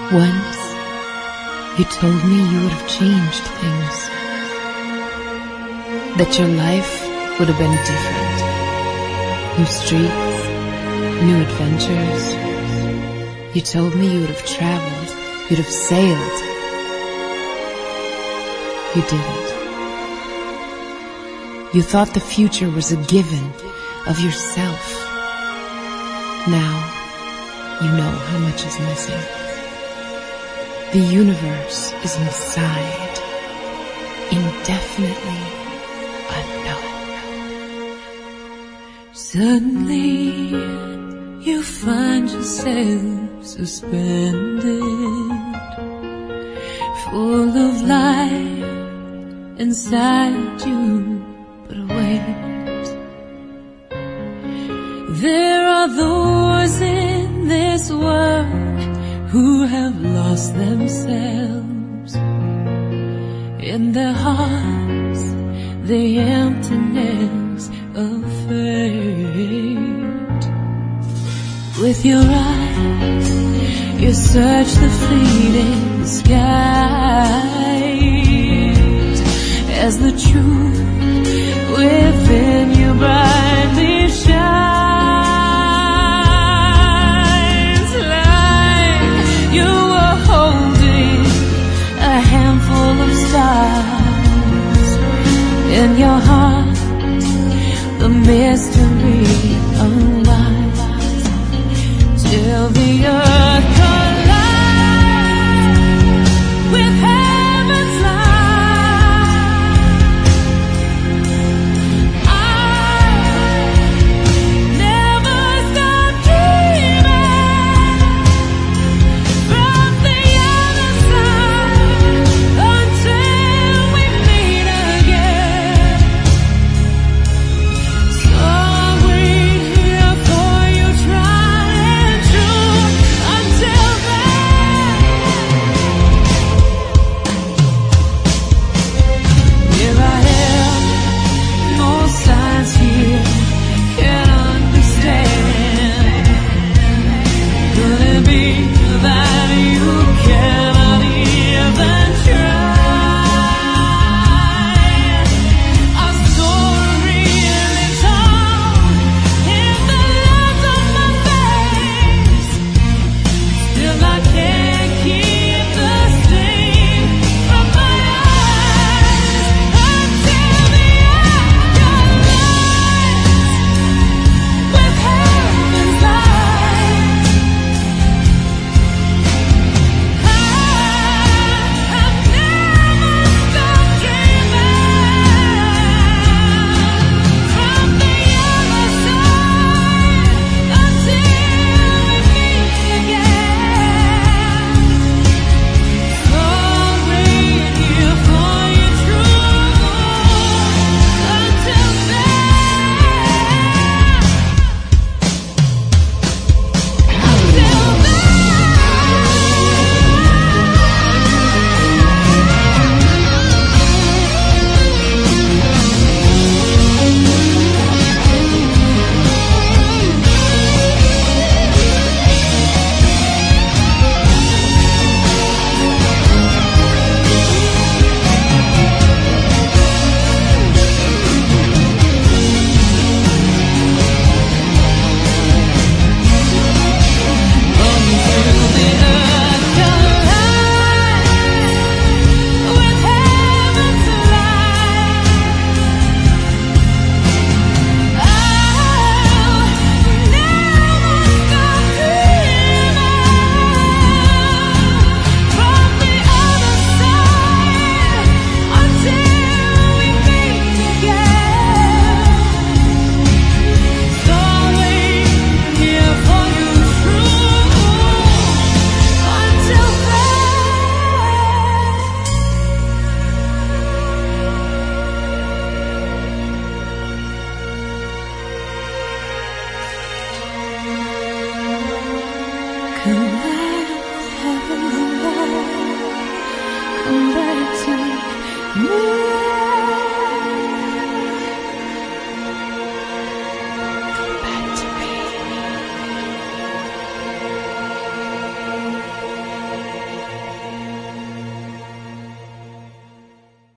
Once, you told me you would have changed things, that your life would have been different. New streets, new adventures. You told me you would have traveled, you'd have sailed. You didn't. You thought the future was a given of yourself. Now, you know how much is missing. The universe is inside, indefinitely unknown. Suddenly, you find yourself suspended, full of life inside you, but wait. There are those in this world who have lost themselves. In their hearts, the emptiness of fate. With your eyes, you search the fleeting skies, as the truth within you brightly shines, like you were holding a handful of stars. In your heart, the mystery unwinds till the earth